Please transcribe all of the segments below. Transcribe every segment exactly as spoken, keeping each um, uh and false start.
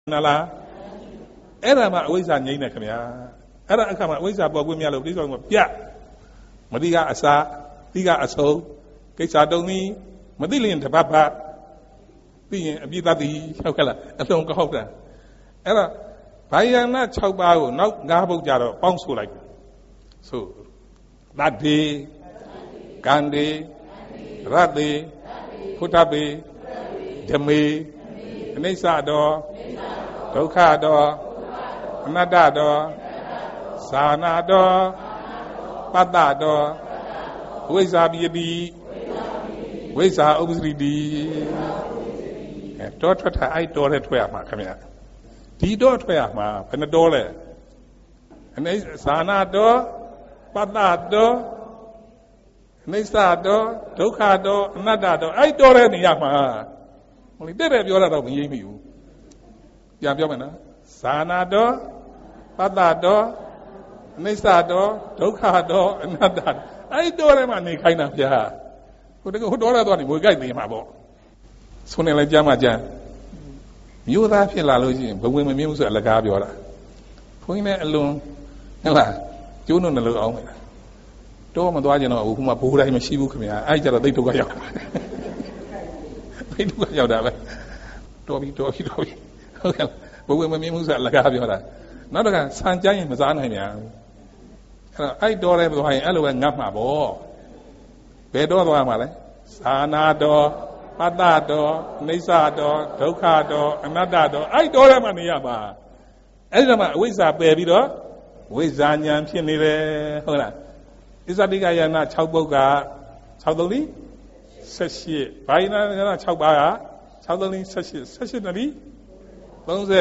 Nala Era ma wisa nyina kamya Era akama wisa bo gwe mya lo please mo pya Madiga asa tiga aso Kaisa dong ni Madi lin ta ba ba Ti abi ta tiဟုတ်ကလားအလုံးကောက်တာအဲ့တော့ဘာယနာ၆ပါးကိုနောက်၅ပုဒ်ကြတော့ပေါင်းဆိုလိုက်ဆိုတတ်ဒီကံဒီရတ္တိခုထပိဓမေအနိစ္စတော်ဒုက္ခတော်အနတ္တတော်သာနာတော်ပတ္တတော်ဝိဇ္ဇာပိတိဝိဇ္ဇာဥပ္ပစရိတိအဲတော်ထွက်တာအဲ့တော်တဲ့ထွက်ရမှာခင်ဗျာဒီတော်ထွက်ရမှာဘယ်နှတော်လဲအနိစ္စသာနာတော်ပတ္တတော်အနိစ္စတော်ဒုက္ခတော်အနတ္တတော်အဲ့တော်တဲ့နေရာမှာဟိုလေတဲ့တဲ့ပြောတာတော့မရိပ်မိဘူးပြန်ပြောမယ်နော်သာနာတော်ပတ္တတော်အနိစ္စတော်ဒုက္ခတော်အနတ္တအဲ့တော်ထဲမှာနေခိုင်းတာဗျာဟိုတကဟိုတော်ရတော့နေငွေကြိုက်နေမှာပေါ့ဆိုနေလဲကြားမှကြားမျိုးသားဖြစ်လာလို့ရှိရင်ဘဝင်မမြင်ဘူးဆိုအလကားပြောတာဘုန်းကြီးလည်းအလွန်ဟုတ်လားကျိုးနုံနှလုံးအောင်မယ်တော့မသွားကြတော့အခုမှဘိုးတိုင်းမရှိဘူးခင်ဗျာအဲ့ကြတော့သိဒုက္ခရောက်တာသိဒုက္ခရောက်တာပဲတော်ပြီတော်ပြီတော်ပြီဟုတ်ကဲ့ဘဝင်မမြင်ဘူးဆိုအလကားပြောတာနောက်တစ်ခါဆန်ကြရင်မစားနိုင်ပြန်အဲ့တော့အဲ့တော်တယ်သွားရင်အဲ့လိုပဲငတ်မှာပေါ့ဘယ်တော့သွားမှာလဲသာနာတော်ပတ္တတော်အိဋ္ဌတော်ဒုက္ခတော်အနတ္တတော်အဲ့တော်ထဲမှာနေရပါအဲ့ဒါမှအဝိဇ္ဇာပယ်ပြီးတော့ဝိဇ္ဇာဉာဏ်ဖြစ်နေတယ်ဟုတ်လားဣဇတိကယနာ၆ပုဒ်က၆သုံးလေး၁၈ဘာယနာက၆ပါးက၆သုံးလေး၁၈၁၈တတိ၃၆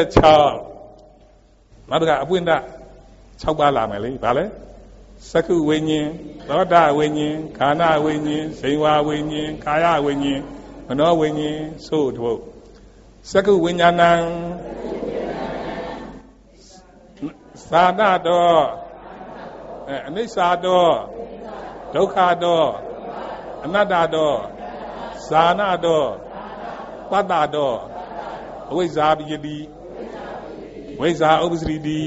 နောက်တစ်ခါအပွင့်တ၆ပါးလာမယ်လေဗာလဲသက္ခုဝိညာဉ်သောတာဝိညာဉ်ခန္ဓာဝိညာဉ်ဇိဝဝိညာဉ်ကာယဝိညာဉ်မနောဝိညာဉ်ဆိုတို့သက္ခုဝိညာဏံသာနာတော်အနိစ္စတော်ဒုက္ခတော်အနတ္တတော်ဇာနာတော်ပတ္တတော်အဝိဇ္ဇာပိယတိဝိဇ္ဇာဥပ္ပစရိတိ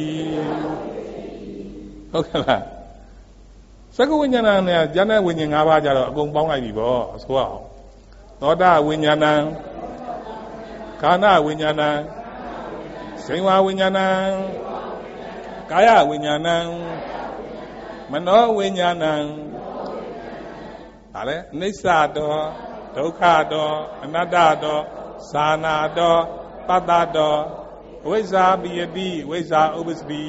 ဟုတ်ကဲ့လားသက္ကဝိညာဏနဲ့ဉာဏ်နဲ့ဝိညာဉ်၅ပါးကြတော့အကုန်ပေါင်းလိုက်ပြီပေါ့ဆိုအောင်သောတာဝိညာဏံခန္ဓာဝိညာဏံဇိဝဝိညာဏံကာယဝိညာဏံမနောဝိညာဏံဒါလည်းအနိစ္စတော်ဒုက္ခတော်အနတ္တတော်သာနာတော်ပတ္တတော်ဝိဇ္ဇာပိယတိဝိဇ္ဇာဥပ္ပစရိ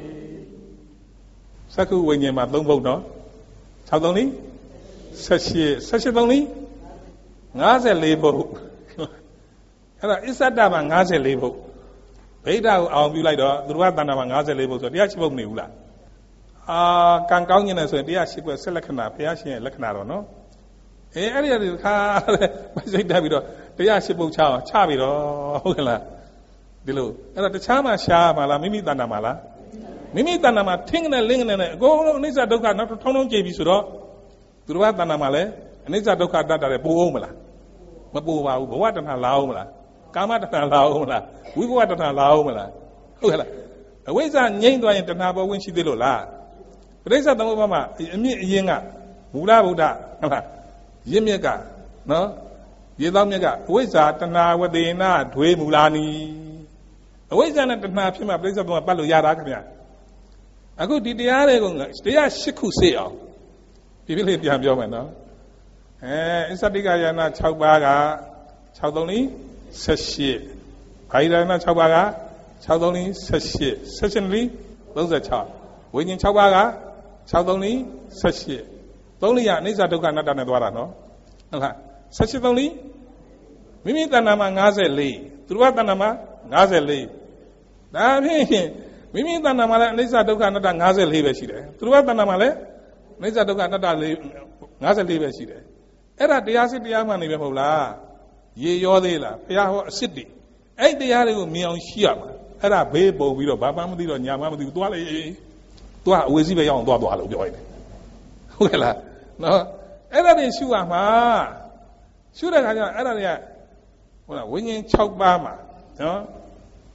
သက္ခုဝိညာဉ်မှာ၃ပုဒ်နော်၆သုံးလေး၁၈၁၈သုံးလေး၅၄ပုဒ်အဲ့ဒါအစ္ဆဒမှာ၅၄ပုဒ်ဗိဒ္ဓကိုအောင်ပြုလိုက်တော့သူတို့ကတဏ္ဍာမှာ၅၄ပုဒ်ဆိုတရားရှိပုဒ်မနေဘူးလားအာကံကောင်းကျင်တယ်ဆိုရင်တရားရှိပုဒ်ဆက်လက္ခဏာဘုရားရှင်ရဲ့လက္ခဏာတော့နော်အေးအဲ့ဒီအဒီခါမစိတ်တက်ပြီးတော့တရားရှိပုဒ်ချအောင်ချပြီးတော့ဟုတ်ကလားဒီလိုအဲ့တော့တခြားမှာရှားပါလားမိမိတဏ္ဍာမှာလားမိမိတဏ္ဍာမှာထင်းကနေလင်းကနေနဲ့အကုန်လုံးအနိစ္စဒုက္ခနောက်ထုံထုံကြည့်ပြီဆိုတော့သူတို့ကတဏ္ဍာမှာလည်းအနိစ္စဒုက္ခတတ်တယ်ပို့အောင်မလားမပို့ပါဘူးဘဝတဏ္ဍာလာအောင်မလားကာမတဏ္ဍာလာအောင်မလားဝိဘဝတဏ္ဍာလာအောင်မလားဟုတ်ကဲ့လားအဝိဇ္ဇာငြိမ့်သွားရင်တဏှာပေါ်ဝင်ရှိသေးလို့လားပရိစ္ဆေသမုပ္ပါမှာအမြင့်အရင်ကမူလဗုဒ္ဓဟုတ်လားရင့်မြက်ကနော်ရေသောမြက်ကအဝိဇ္ဇာတဏှာဝတေနဒွေမူလာနီအဝိဇ္ဇာနဲ့တဏှာဖြစ်မှပရိစ္ဆေသမုပ္ပါပတ်လို့ရတာခင်ဗျအခုဒီတရားတွေကိုတရား၈ခုစေအောင်ဒီပြလေးပြန်ပြောမယ်နော်အဲအစ္ဆတိကယနာ၆ပါးက၆သုံးလေး၁၈ဘာယနာ၆ပါးက၆သုံးလေး၁၈၁၈လေး၃၆ဝိညာဉ်၆ပါးက၆သုံးလေး၁၈သုံးလေးရအနိစ္စဒုက္ခအနတ္တနဲ့သွားတာနော်ဟုတ်လား၁၈သုံးလေးမိမိတဏ္ဍာမှာ၅၄သူတို့ကတဏ္ဍာမှာ၅၄ဒါဖြင့်မိမိတဏ္ဍာမှာလည်းအနိစ္စဒုက္ခအနတ္တ၅၄ပဲရှိတယ်သူတို့ကတဏ္ဍာမှာလည်းအနိစ္စဒုက္ခအနတ္တ၅၄ပဲရှိတယ်အဲ့ဒါတရားစစ်တရားမှန်နေပဲမဟုတ်လားရေရောသေးလားဘုရားဟောအစစ်တွေအဲ့တရားတွေကိုမြင်အောင်ရှိရမှာအဲ့ဒါဘေးပုံပြီးတော့ဘာမှမသိတော့ညာမှမသိဘူးသွားလေသွားအဝေစီးပဲရောက်အောင်သွားသွားလို့ပြောရတယ်ဟုတ်ကဲ့လားနော်အဲ့ဒါတွေရှုရမှာရှုတဲ့ခါကျအဲ့ဒါတွေကဟုတ်လားဝိညာဉ်၆ပါးမှာနော်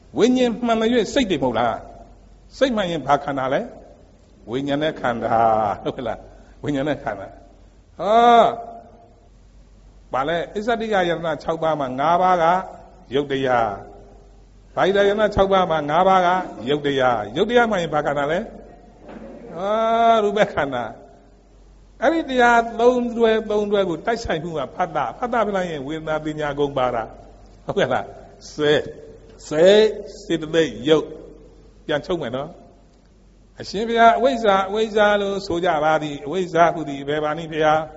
Winyan Manayu say the Mola. Say my in Pacanale. Winyana Kanda. Winyana Kanda. Ah. Bale, is that the Ayana Chaubama Navaga? Yodea. Paidayana Chaubama Navaga? Yodea. Yodea my in Pacanale. Ah, Rubecana. Every day, lone dwell, lone dwell with Taisai who are Pada, Pada will not be Yago Bara. Okay, say, say, sit the day, yo, Yan Chomano. I see ya, ways are, ways are, Soja Badi, ways are who the Bevani Pia.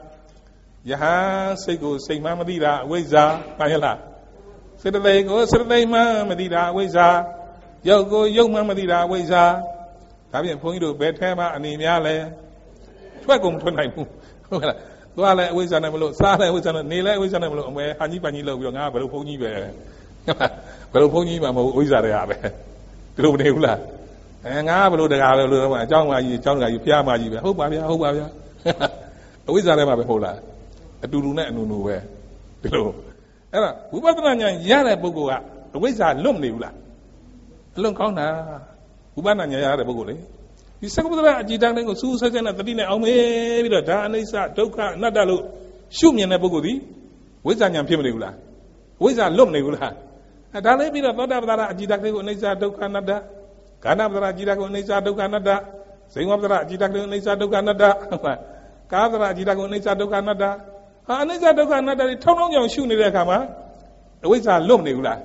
Yaha, say go, say Mamadida, ways are, Mayala. Sit the day, go, sit the day, Mamadida, ways are. Yo go, yo Mamadida, ways are. Having point to Betama and Imiale. Welcome to night. Well, I was on a little, Sada was on a nail, I was on a little, where Honey Panilo will not have a pony bear. But a pony, Mamma, was at the Blue Nebula. And I will the other, John, John, you Piama, you hope I hope I have. A wizard of a hola. I do not know where. Below. We were on Yara Bogoa, a wizard, Lumnibula. Long corner. Ubana Yara Bogole. You say about Gidan Susan at the dinner, oh, maybe the Danisa, Doka, Nadalu, Shumi and Abogudi, Wizan Pimula, Wizan Lumnibula. A Dalabi of Nada Gidaco Nisa Doka Nada, Ganabra Gidaco Nisa Doka Nada, sing of the Gidaco Nisa Doka Nada, Kadra Gidaco Nisa Doka Nada, Anisa Doka Nada, turn on your shoe near Kama, Wizan Lumnibula.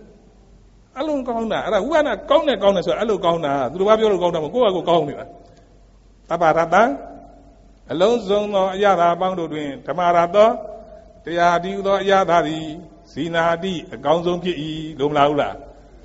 Alone Gona, Wana Gona Gona, so Allo Gona, Dubabio Gona, go Gona. Tabarada, alone zone or Yada Bando Twin, Tamarado, they are Dido Yadadi, Sinadi, a Gonzon Ki, Lumlaula.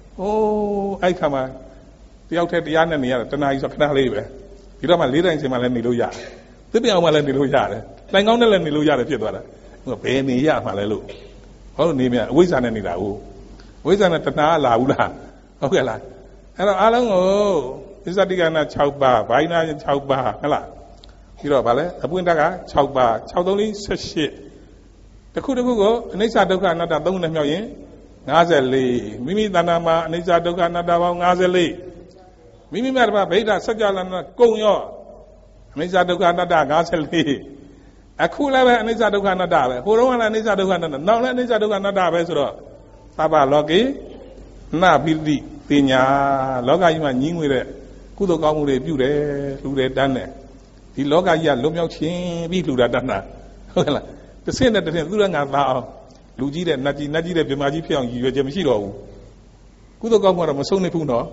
Oh, I come on. The outer the Yanania, the nice of Canalive. You don't my leader in Malaniluya. The be our Malaniluya. Like on the Laniluya, if you daughter. No, Penny Yamalalu. Oh, Nimia, Wizan and Nidau. Wizan at Tana Laula. Okay, la. Hello, Alan, is that the Gana Chauba, Baina and Chauba, Hela. You know, Bale, a Bundaga, Chauba, Chaudoli, such shit. The Kudago, Nisa Doka, not a Dona Million, Nazeli, Mimi Danama, Nisa Doka, not a Nazeli. Mimi Marba, Beta, Sajalan, Goyo, Nisa Doka, not a Nazeli. A cooler, Nisa Doka, not a Horoan, Nisa Doka, no, Nisa Doka, not a Vesro. Taba Logi, Na Bildi, Pina, Loga, you and Ying with it. Kudogamu, Bude, Lude Dane. The Loga Ya Lumio Chin, be Luda Dana. The same that the Luranga now, Luigi, Naji, Naji, the Bimaji Pion, you Jamishiro. Kudogamu, Masoni Puno.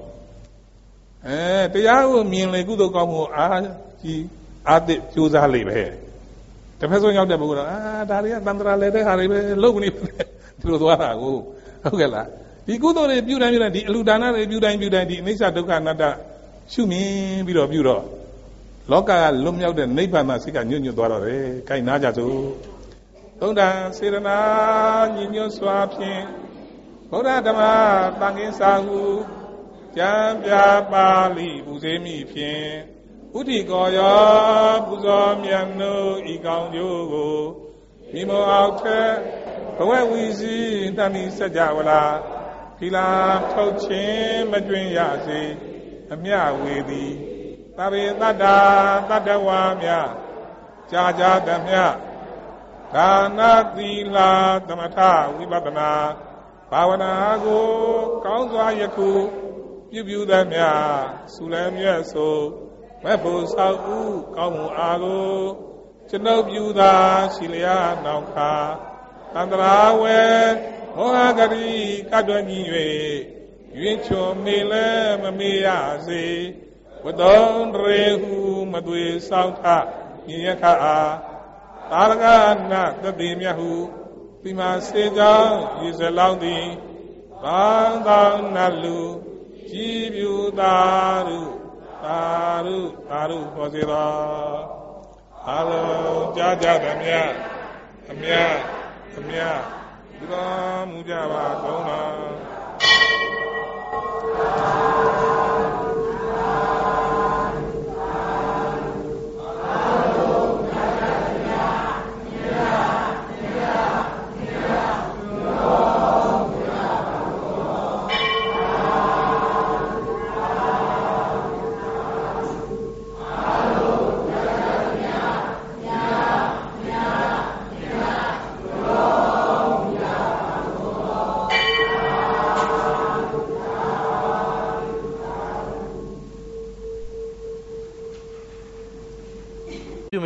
Eh, the Yao mean like Kudogamu, ah, he added Juza Live. The person of the Buddha, ah, Daria, Dandra, Lede, Harry, Logni, to the Wara. Okay, la. The good old Buddha, the Ludana, the Buddha, Buddha, the Nisa Doka Nada, Shumi, Buddha, Buddha. Loka, Lumia, the neighbor, Nasika, New Dora, Kainaja, too. Oda, Sirana, Nino Swapi, Oda Dama, Bangin Sahu, Jambia, Bali, Buzemi, Pien, Uti Goya, Buzom, Yano, Igang Yogo, Mimo out there. Where we see Dani Sajawala, Pila, Tochin, Madrin Yazi, a Mia Widi, Tabi Nada, Nadawamia, Jaja Damia, Dana Dila, Damata, Wibabana, Pawanago, Kaunza Yaku, Yubu Damia, Sulem Yeso, Mepos Au, Kamu Ago, Chenob Yuda, Shilia, Nauka. Andrawe, Mohagari, Kadwani, Yucho Mile, Mamiazi, Wadon Rehu, Madui Sauta, Yaka, Taragana, the Dimiahu, Pima Seja, Yuzelaudi, Bandan Nalu, Jibu Daru, Daru, Daru, Hosira, Hello, Jaja, Damia, Damia. Amia, Dura Mujaba, Dona.